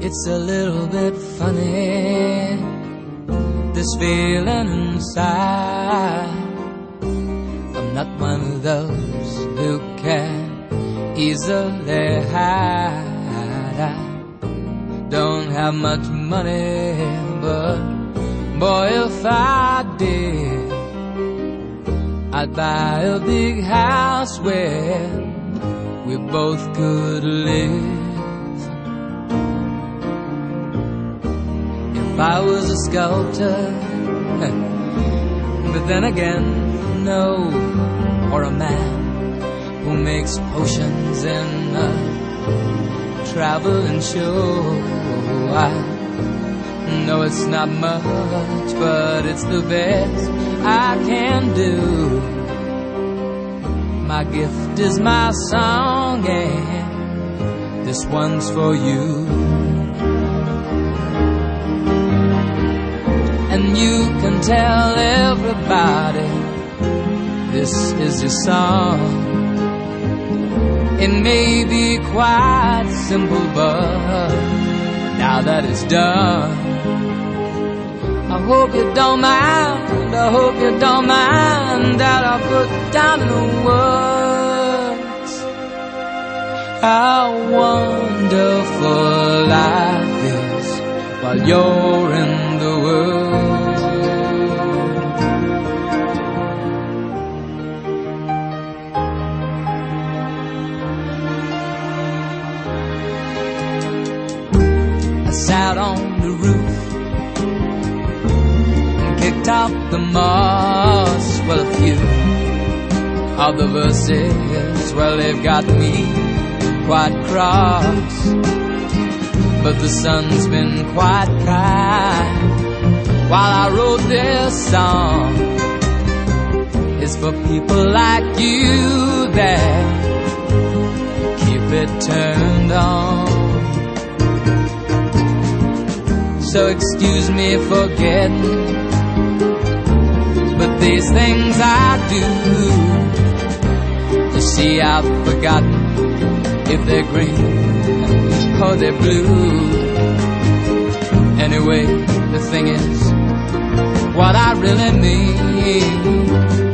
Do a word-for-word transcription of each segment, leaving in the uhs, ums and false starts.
It's a little bit funny, this feeling inside. I'm not one of those who can easily hide. I don't have much money, but boy, if I did, I'd buy a big house where we both could live. If I was a sculptor, but then again, no, or a man who makes potions in a traveling show. I know it's not much, but it's the best I can do. My gift is my song, and this one's for you. And you can tell everybody this is your song. It may be quite simple, but now that it's done, I hope you don't mind, I hope you don't mind that I put down in the words how wonderful life is while you're in the world. I sat on the roof and kicked out the moss. Well, a few of the verses, well, they've got me quite cross. But the sun's been quite kind while I wrote this song. It's for people like you that keep it turned on. So excuse me for getting, but these things I do, you see, I've forgotten if they're green or they're blue. Anyway, the thing is, what I really mean,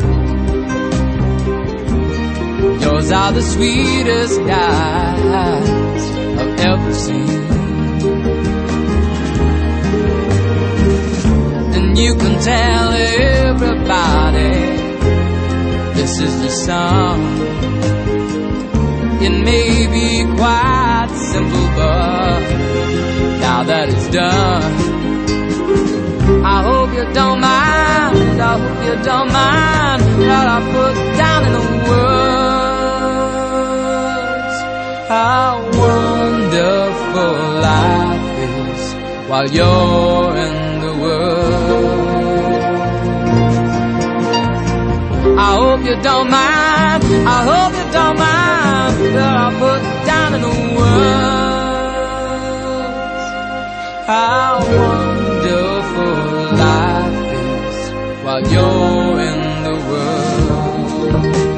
yours are the sweetest eyes I've ever seen. And you can tell everybody this is the song. It may be quite simple, but now that it's done, I hope you don't mind, I hope you don't mind that I put down in the words how wonderful life is while you're in the world. I hope you don't mind, I hope you don't mind that I put down in the words how wonderful life is while you're in the world.